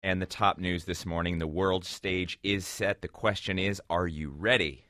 And the top news this morning, the world stage is set. The question is, are you ready?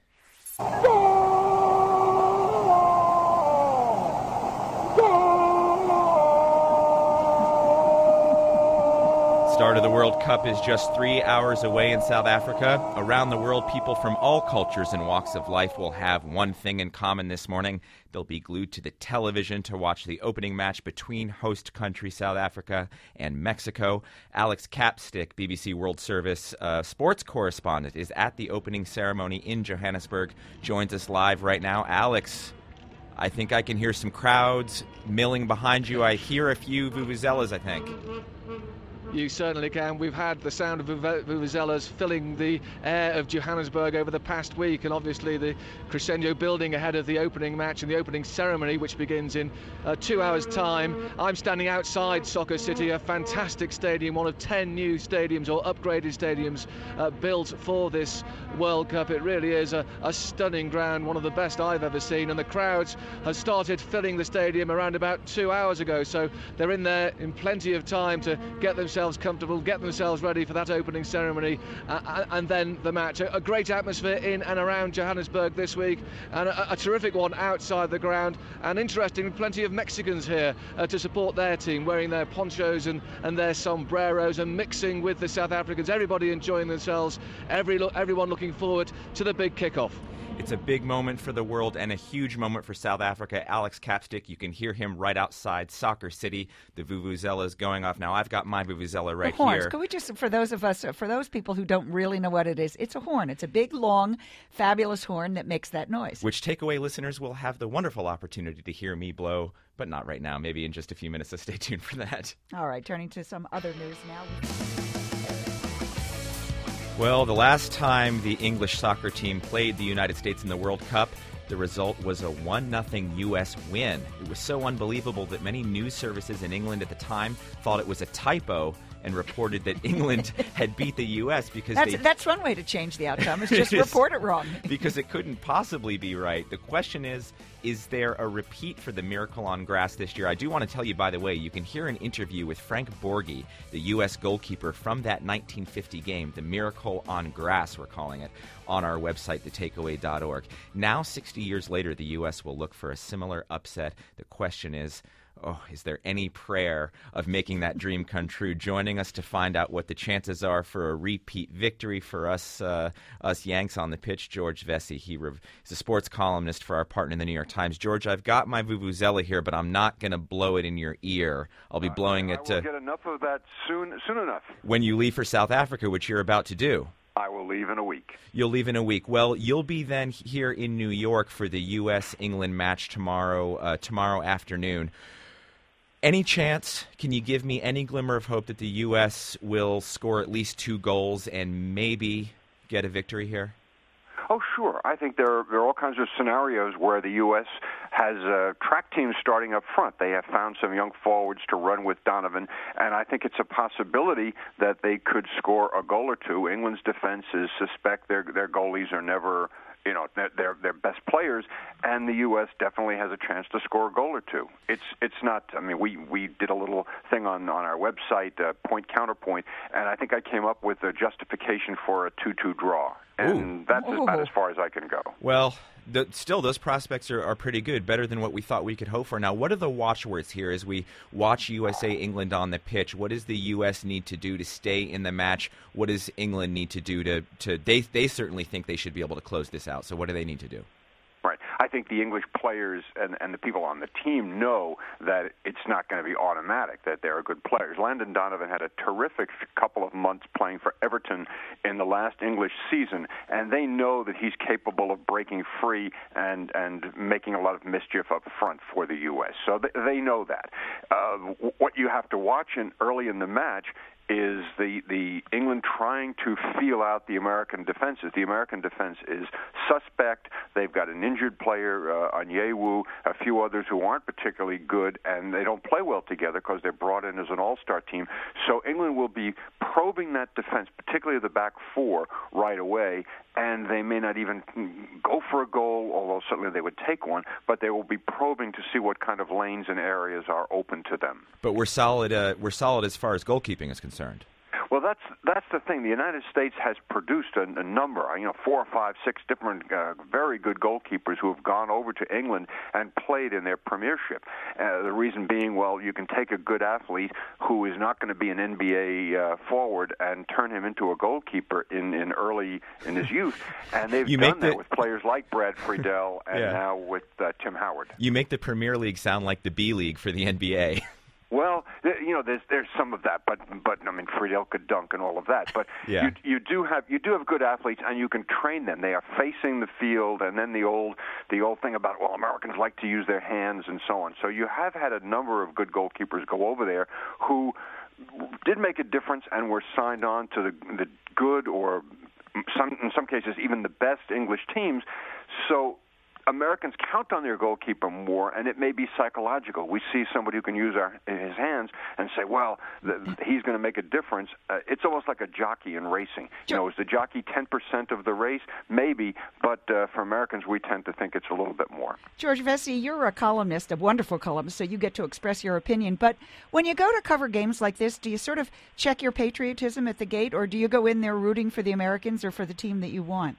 Start of the World Cup is just 3 hours away in South Africa. Around the world, people from all cultures and walks of life will have one thing in common this morning. They'll be glued to the television to watch the opening match between host country South Africa and Mexico. Alex Capstick, BBC World Service sports correspondent, is at the opening ceremony in Johannesburg, joins us live right now. Alex, I think I can hear some crowds milling behind you. I hear a few vuvuzelas, I think. You certainly can. We've had the sound of vuvuzelas filling the air of Johannesburg over the past week, and obviously the crescendo building ahead of the opening match and the opening ceremony, which begins in 2 hours' time. I'm standing outside Soccer City, a fantastic stadium, one of 10 new stadiums or upgraded stadiums built for this World Cup. It really is a stunning ground, one of the best I've ever seen, and the crowds have started filling the stadium around about 2 hours ago, so they're in there in plenty of time to get themselves comfortable, get themselves ready for that opening ceremony and then the match. A great atmosphere in and around Johannesburg this week, and a terrific one outside the ground, and interesting, plenty of Mexicans here to support their team, wearing their ponchos and their sombreros and mixing with the South Africans. Everybody enjoying themselves, everyone looking forward to the big kickoff. It's a big moment for the world and a huge moment for South Africa. Alex Capstick, you can hear him right outside Soccer City. The vuvuzelas going off now. I've got my vuvuzela right the horns. here. Can we just, for those people who don't really know what it is, it's a horn. It's a big, long, fabulous horn that makes that noise. Which takeaway listeners will have the wonderful opportunity to hear me blow, but not right now. Maybe in just a few minutes, so stay tuned for that. All right, turning to some other news now. Well, the last time the English soccer team played the United States in the World Cup, the result was a 1-0 U.S. win. It was so unbelievable that many news services in England at the time thought it was a typo and reported that England had beat the U.S. because that's one way to change the outcome, is just report it wrong. Because it couldn't possibly be right. The question is there a repeat for the Miracle on Grass this year? I do want to tell you, by the way, you can hear an interview with Frank Borghi, the U.S. goalkeeper from that 1950 game, the Miracle on Grass, we're calling it, on our website, thetakeaway.org. Now, 60 years later, the U.S. will look for a similar upset. The question is there any prayer of making that dream come true? Joining us to find out what the chances are for a repeat victory for us Yanks on the pitch, George Vesey. He's a sports columnist for our partner in the New York Times. George, I've got my vuvuzela here, but I'm not going to blow it in your ear. I'll be blowing it. I will get enough of that soon enough. When you leave for South Africa, which you're about to do. I will leave in a week. You'll leave in a week. Well, you'll be then here in New York for the U.S.-England match tomorrow afternoon. Any chance, can you give me any glimmer of hope that the U.S. will score at least 2 goals and maybe get a victory here? Oh, sure. I think there are all kinds of scenarios where the U.S. has track teams starting up front. They have found some young forwards to run with Donovan, and I think it's a possibility that they could score a goal or two. England's defense is suspect their goalies are never, their best players, and the U.S. definitely has a chance to score a goal or two. It's not. I mean, we did a little thing on our website, point counterpoint, and I think I came up with a justification for a 2-2 draw. And that's about as far as I can go. Well, still, those prospects are pretty good, better than what we thought we could hope for. Now, what are the watchwords here as we watch USA-England on the pitch? What does the U.S. need to do to stay in the match? What does England need to do to they certainly think they should be able to close this out, so what do they need to do? Right. I think the English players and the people on the team know that it's not going to be automatic, that they're good players. Landon Donovan had a terrific couple of months playing for Everton in the last English season, and they know that he's capable of breaking free and making a lot of mischief up front for the U.S. So they know that. What you have to watch early in the match is the England trying to feel out the American defenses. The American defense is suspect. They've got an injured player, Onyewu, a few others who aren't particularly good, and they don't play well together because they're brought in as an all-star team. So England will be probing that defense, particularly the back four, right away, and they may not even go for a goal, although certainly they would take one, but they will be probing to see what kind of lanes and areas are open to them. But we're solid as far as goalkeeping is concerned. Well, that's the thing. The United States has produced a number, 4, 5, 6 different very good goalkeepers who have gone over to England and played in their premiership. The reason being, well, you can take a good athlete who is not going to be an NBA forward and turn him into a goalkeeper in his youth, and they've done that with players like Brad Friedel and now with Tim Howard. You make the Premier League sound like the B League for the NBA. Well, there's some of that, but I mean, Friedel could dunk and all of that. But you do have good athletes, and you can train them. They are facing the field, and then the old thing about, well, Americans like to use their hands and so on. So you have had a number of good goalkeepers go over there who did make a difference and were signed on to the good, or in some cases even the best English teams. So Americans count on their goalkeeper more, and it may be psychological. We see somebody who can use his hands and say, well, he's going to make a difference. It's almost like a jockey in racing. Is the jockey 10% of the race? Maybe, but for Americans, we tend to think it's a little bit more. George Vesey, you're a columnist, a wonderful columnist, so you get to express your opinion. But when you go to cover games like this, do you sort of check your patriotism at the gate, or do you go in there rooting for the Americans or for the team that you want?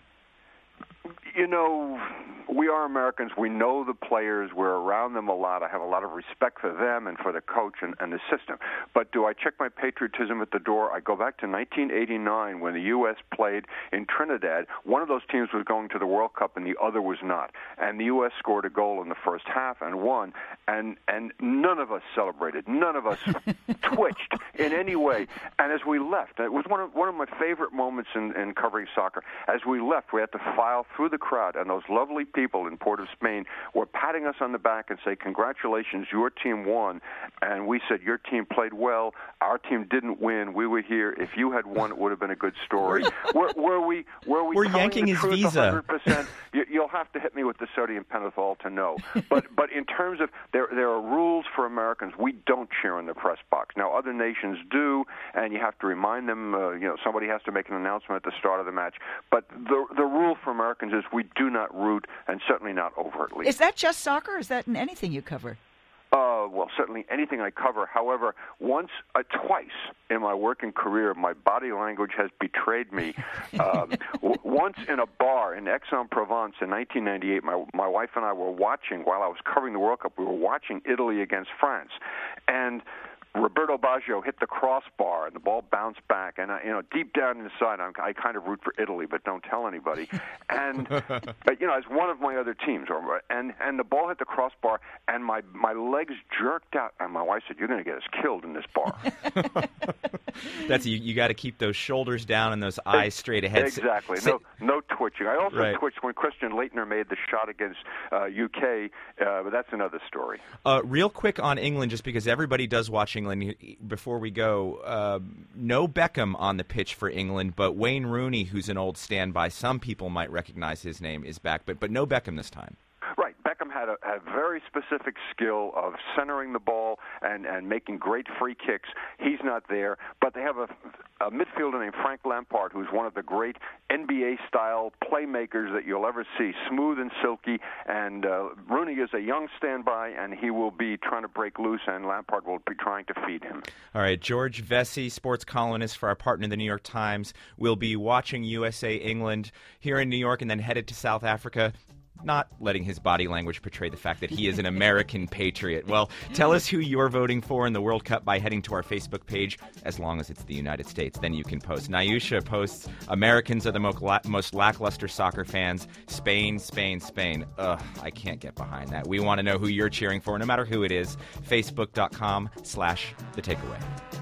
We are Americans. We know the players. We're around them a lot. I have a lot of respect for them and for the coach and the system. But do I check my patriotism at the door? I go back to 1989 when the U.S. played in Trinidad. One of those teams was going to the World Cup and the other was not. And the U.S. scored a goal in the first half and won. And none of us celebrated. None of us twitched in any way. And as we left, it was one of my favorite moments in covering soccer. As we left, we had to file through the crowd, and those lovely people in Port of Spain were patting us on the back and say, congratulations, your team won. And we said, your team played well. Our team didn't win. We were here. If you had won, it would have been a good story. We're yanking his visa. 100%? You'll have to hit me with the sodium pentothal to know. But in terms of, there are rules for Americans. We don't cheer in the press box. Now, other nations do, and you have to remind them, somebody has to make an announcement at the start of the match. But the rule for Americans is we do not root, and certainly not overtly. Is that just soccer, or is that in anything you cover? Well, certainly anything I cover. However, twice in my working career, my body language has betrayed me. Once in a bar in Aix-en-Provence in 1998, my wife and I were watching, while I was covering the World Cup, we were watching Italy against France. And Roberto Baggio hit the crossbar, and the ball bounced back. And deep down inside, I kind of root for Italy, but don't tell anybody. And as one of my other teams, and the ball hit the crossbar, and my legs jerked out, and my wife said, "You're going to get us killed in this bar." That's you got to keep those shoulders down and those eyes straight ahead. Exactly. No twitching. I also twitched when Christian Leitner made the shot against UK, but that's another story. Real quick on England, just because everybody does watch England. Before we go, no Beckham on the pitch for England, but Wayne Rooney, who's an old standby, some people might recognize his name, is back, but no Beckham this time. Right. Beckham had a very specific skill of centering the ball and making great free kicks. He's not there, but they have a midfielder named Frank Lampard, who's one of the great NBA-style playmakers that you'll ever see, smooth and silky, and Rooney is a young standby, and he will be trying to break loose, and Lampard will be trying to feed him. All right, George Vesey, sports columnist for our partner, the New York Times, will be watching USA-England here in New York and then headed to South Africa, not letting his body language portray the fact that he is an American patriot. Well, tell us who you're voting for in the World Cup by heading to our Facebook page, as long as it's the United States. Then you can post. Nayusha posts, Americans are the most lackluster soccer fans. Spain, Spain, Spain. Ugh, I can't get behind that. We want to know who you're cheering for, no matter who it is. Facebook.com/The Takeaway.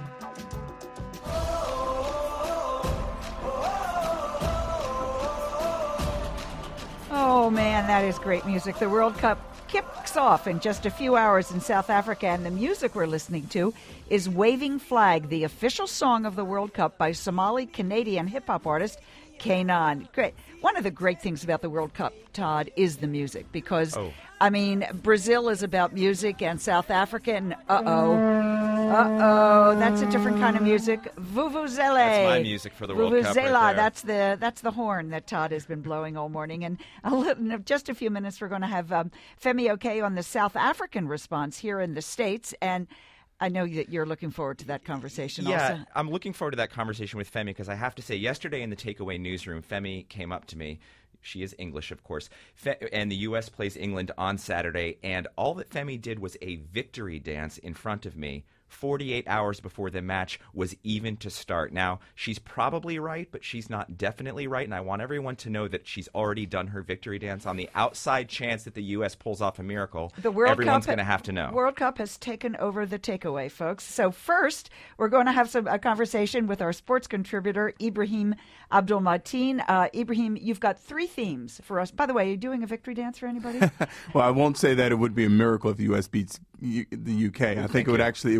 Oh, man, that is great music. The World Cup kicks off in just a few hours in South Africa, and the music we're listening to is Waving Flag, the official song of the World Cup by Somali-Canadian hip-hop artist K'naan. Great. One of the great things about the World Cup, Todd, is the music, because, Brazil is about music, and South Africa, and that's a different kind of music. Vuvuzela. That's my music for the World Cup right there. That's the horn that Todd has been blowing all morning. And in just a few minutes, we're going to have Femi Oke on the South African response here in the States. And I know that you're looking forward to that conversation Yeah, also. I'm looking forward to that conversation with Femi because I have to say, yesterday in the Takeaway newsroom, Femi came up to me. She is English, of course, and the U.S. plays England on Saturday, and all that Femi did was a victory dance in front of me 48 hours before the match was even to start. Now, she's probably right, but she's not definitely right, and I want everyone to know that she's already done her victory dance. On the outside chance that the U.S. pulls off a miracle, everyone's going to have to know. World Cup has taken over the Takeaway, folks. So first, we're going to have a conversation with our sports contributor, Ibrahim Abdulmateen. Ibrahim, you've got 3 themes for us. By the way, are you doing a victory dance for anybody? Well, I won't say that it would be a miracle if the U.S. beats the UK. I think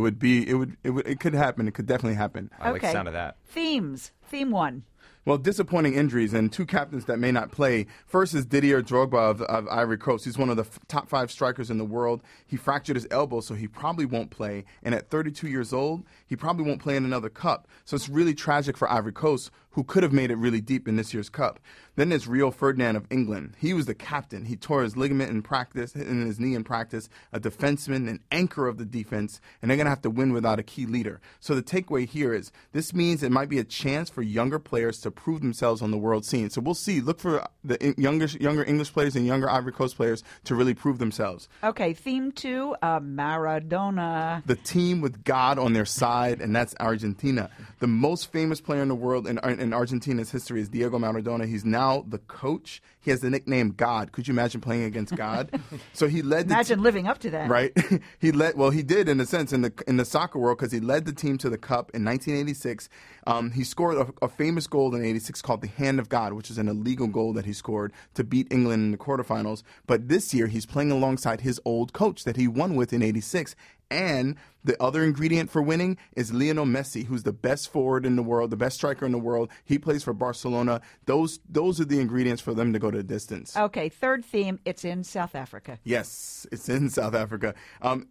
it could happen. It could definitely happen. I like the sound of that. Themes. Theme 1. Well, disappointing injuries and 2 captains that may not play. First is Didier Drogba of Ivory Coast. He's one of the top 5 strikers in the world. He fractured his elbow, so he probably won't play. And at 32 years old, he probably won't play in another cup. So it's really tragic for Ivory Coast, who could have made it really deep in this year's cup. Then there's Rio Ferdinand of England. He was the captain. He tore his ligament in practice, in his knee in practice, a defenseman, an anchor of the defense, and they're going to have to win without a key leader. So the takeaway here is this means it might be a chance for younger players to prove themselves on the world scene. So we'll see. Look for the younger English players and younger Ivory Coast players to really prove themselves. Okay, theme 2, Maradona. The team with God on their side, and that's Argentina. The most famous player in the world in Argentina's history is Diego Maradona. He's now the coach. He has the nickname God. Could you imagine playing against God? So he led. Imagine living up to that, right? He led. Well, he did in a sense in the soccer world because he led the team to the cup in 1986. He scored a famous goal in '86 called the Hand of God, which is an illegal goal that he scored to beat England in the quarterfinals. But this year he's playing alongside his old coach that he won with in '86. And the other ingredient for winning is Lionel Messi, who's the best forward in the world, the best striker in the world. He plays for Barcelona. Those are the ingredients for them to go to the distance. Okay, third theme, it's in South Africa. Yes, it's in South Africa. And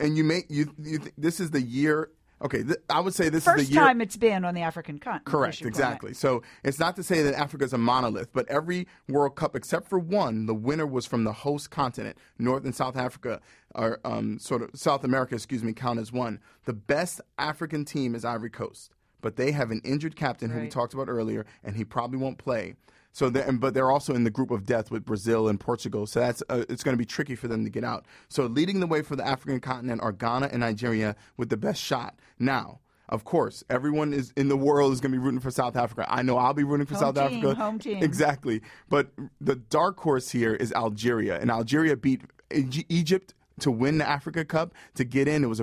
this is the year. Okay, I would say this is the year. First time it's been on the African continent. Correct, exactly. So it's not to say that Africa is a monolith, but every World Cup except for one, the winner was from the host continent. North and South Africa, or South America, count as one. The best African team is Ivory Coast, but they have an injured captain who we talked about earlier, and he probably won't play. So, but they're also in the group of death with Brazil and Portugal. So it's going to be tricky for them to get out. So leading the way for the African continent are Ghana and Nigeria with the best shot. Now, of course, everyone in the world is going to be rooting for South Africa. I know I'll be rooting for South Africa. Home team. Exactly. But the dark horse here is Algeria, and Algeria beat Egypt to win the Africa Cup, to get in. It was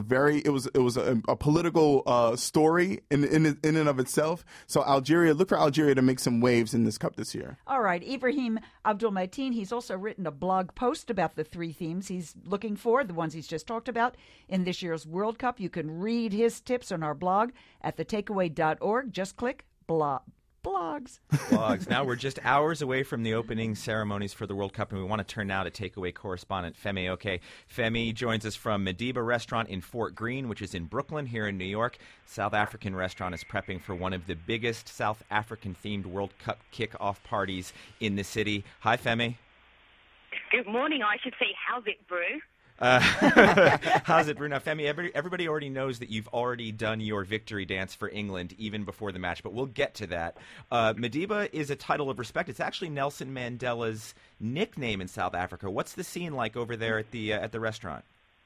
a political story in and of itself. So look for Algeria to make some waves in this cup this year. All right, Ibrahim Abdulmateen, he's also written a blog post about the 3 themes he's looking for, the ones he's just talked about in this year's World Cup. You can read his tips on our blog at thetakeaway.org. Just click blog. Blogs. Now we're just hours away from the opening ceremonies for the World Cup, and we want to turn now to Takeaway correspondent Femi Oke. Femi joins us from Madiba Restaurant in Fort Greene, which is in Brooklyn here in New York. South African restaurant is prepping for one of the biggest South African-themed World Cup kickoff parties in the city. Hi, Femi. Good morning. I should say, how's it, brew? How's it, Bruno? Femi, everybody already knows that you've already done your victory dance for England even before the match, but we'll get to that. Madiba is a title of respect. It's actually Nelson Mandela's nickname in South Africa. What's the scene like over there at the restaurant?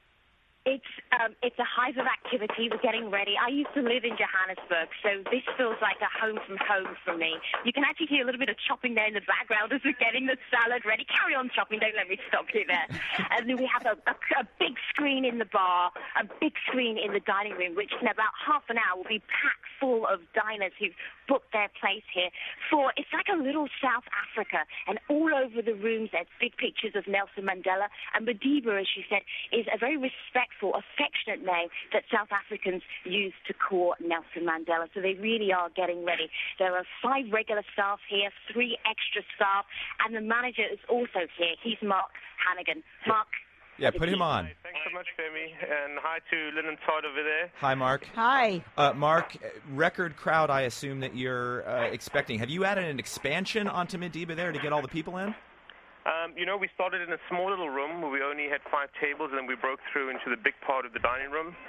It's a hive of activity. We're getting ready. I used to live in Johannesburg, so this feels like a home from home for me. You can actually hear a little bit of chopping there in the background as we're getting the salad ready. Carry on chopping. Don't let me stop you there. And then we have a big screen in the bar, a big screen in the dining room, which in about half an hour will be packed full of diners who've booked their place here. It's like a little South Africa, and all over the rooms there's big pictures of Nelson Mandela. And Madiba, as she said, is a very respectful, affectionate name that South Africans use to call Nelson Mandela. So they really are getting ready. There are 5 regular staff here, 3 extra staff, and the manager is also here. He's Mark Hannigan. Mark. Yeah, put him on. Hi, thanks so much, Femi, and hi to Lynn and Todd over there. Hi, Mark. Hi. Mark, record crowd I assume that you're expecting. Have you added an expansion onto Madiba there to get all the people in? We started in a small little room where we only had 5 tables, and then we broke through into the big part of the dining room.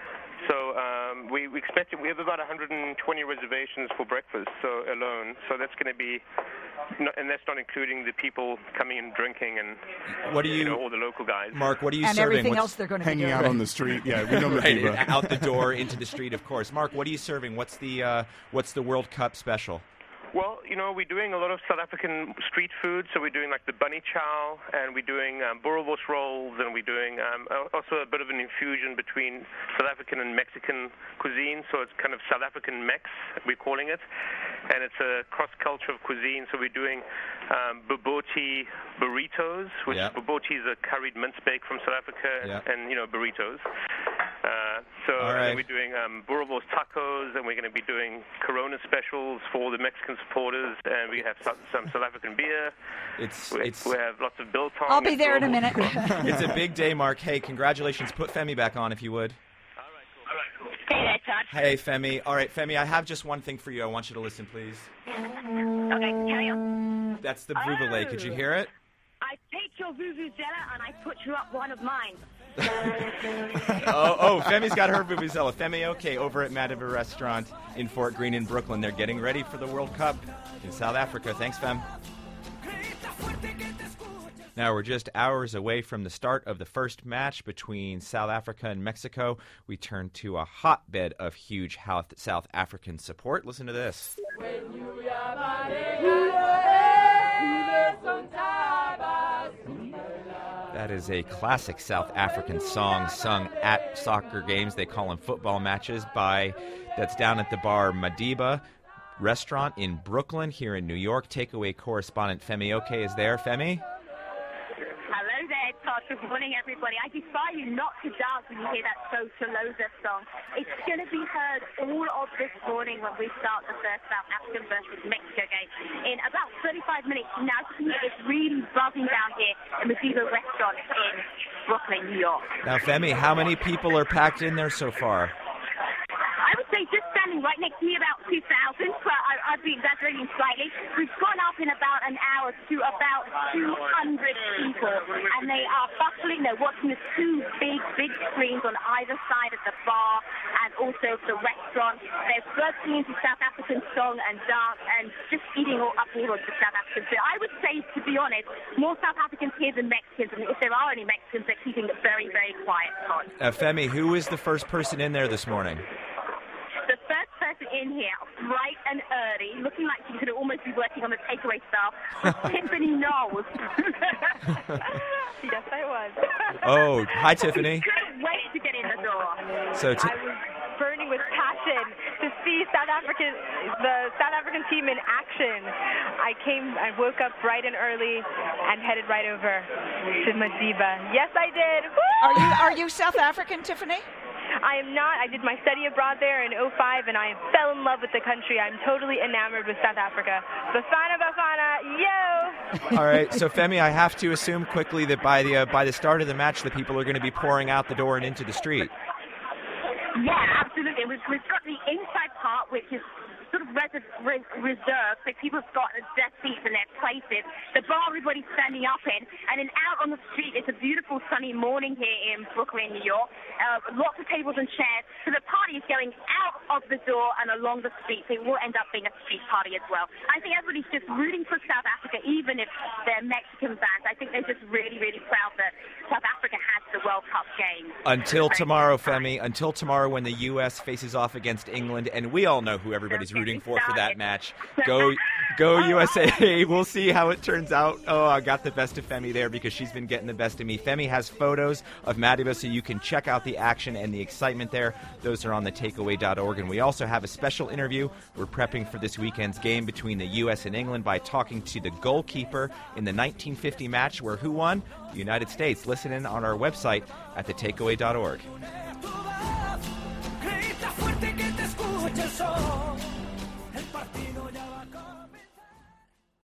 So we expect we have about 120 reservations for breakfast alone. So that's going to be, and that's not including the people coming and drinking and all the local guys. Mark, what are you and serving? Everything else they're going to be hanging doing. out on the street. Yeah, we know right, Madiba. out the door into the street, of course. Mark, what are you serving? What's the World Cup special? Well, we're doing a lot of South African street food, so we're doing like the bunny chow, and we're doing boerewors rolls, and we're doing also a bit of an infusion between South African and Mexican cuisine, so it's kind of South African Mex, we're calling it, and it's a cross-culture of cuisine, so we're doing bobotie burritos, which bobotie is a curried mince steak from South Africa, and, burritos. And we're doing boerewors tacos, and we're going to be doing Corona specials for the Mexican supporters, and we have some South African beer. We have lots of biltong. I'll be there in a minute. It's a big day, Mark. Hey, congratulations. Put Femi back on, if you would. All right, cool. Hey there, Todd. Hey, Femi. All right, Femi, I have just one thing for you. I want you to listen, please. Okay, carry on. That's the Vuvuzela. Could you hear it? I take your Vuvuzela and I put you up one of mine. Femi's got her Vuvuzela. Femi, okay, over at Madiba Restaurant in Fort Greene in Brooklyn. They're getting ready for the World Cup in South Africa. Thanks, Fem. Now, we're just hours away from the start of the first match between South Africa and Mexico. We turn to a hotbed of huge South African support. Listen to this. That is a classic South African song sung at soccer games. They call them football matches. That's down at the bar Madiba Restaurant in Brooklyn here in New York. Takeaway correspondent Femi Oke is there. Femi? Hello there, Todd. Good morning, everybody. I defy you not to dance when you hear that So Chaloza song. It's going to be heard all of this morning when we start the first South African versus Mexico game. In about 35 minutes now, it's really buzzing down here in Madiba Restaurant in Brooklyn, New York. Now, Femi, how many people are packed in there so far? I would say just standing right next to me about 2,000, but I'd be exaggerating slightly. We've gone up in about an hour to about 200 people, and they are bustling. They're watching the two big screens on either side of the bar and also the restaurant. They're bursting into South African song and dance and just eating up all of the South African food. I would say, to be honest, more South Africans here than Mexicans, and if there are any Mexicans, they're keeping it very, very quiet, Todd. Femi, who is the first person in there this morning? The first person in here, bright and early, looking like she could almost be working on the takeaway staff, was Tiffany Knowles. Yes, I was. Oh, hi, Tiffany. She couldn't wait to get in the door. So I was burning with passion to see the South African team in action. I woke up bright and early and headed right over to Madiba. Yes, I did. Woo! Are you South African, Tiffany? I am not. I did my study abroad there in 2005, and I fell in love with the country. I'm totally enamored with South Africa. Bafana, Bafana, yo! All right, so Femi, I have to assume quickly that by the start of the match, the people are going to be pouring out the door and into the street. Yeah, absolutely. We've got the inside part, which is sort of reserved, so people have got their seats in their places. The bar everybody's standing up in, and then out on the street, it's a beautiful sunny morning here in Brooklyn, New York. Lots of tables and chairs. So the party is going out of the door and along the street, so it will end up being a street party as well. I think everybody's just rooting for South Africa, even if they're Mexican fans. I think they're just really, really proud that South Africa has the World Cup game. Until tomorrow, Femi. Until tomorrow when the U.S. faces off against England, and we all know who everybody's rooting for that match. Go USA. We'll see how it turns out. Oh, I got the best of Femi there because she's been getting the best of me. Femi has photos of Madiba, so you can check out the action and the excitement there. Those are on the takeaway.org. And we also have a special interview. We're prepping for this weekend's game between the U.S. and England by talking to the goalkeeper in the 1950 match where who won? The United States. Listen in on our website at thetakeaway.org. Grita fuerte que te escuche el sol. El partido ya va a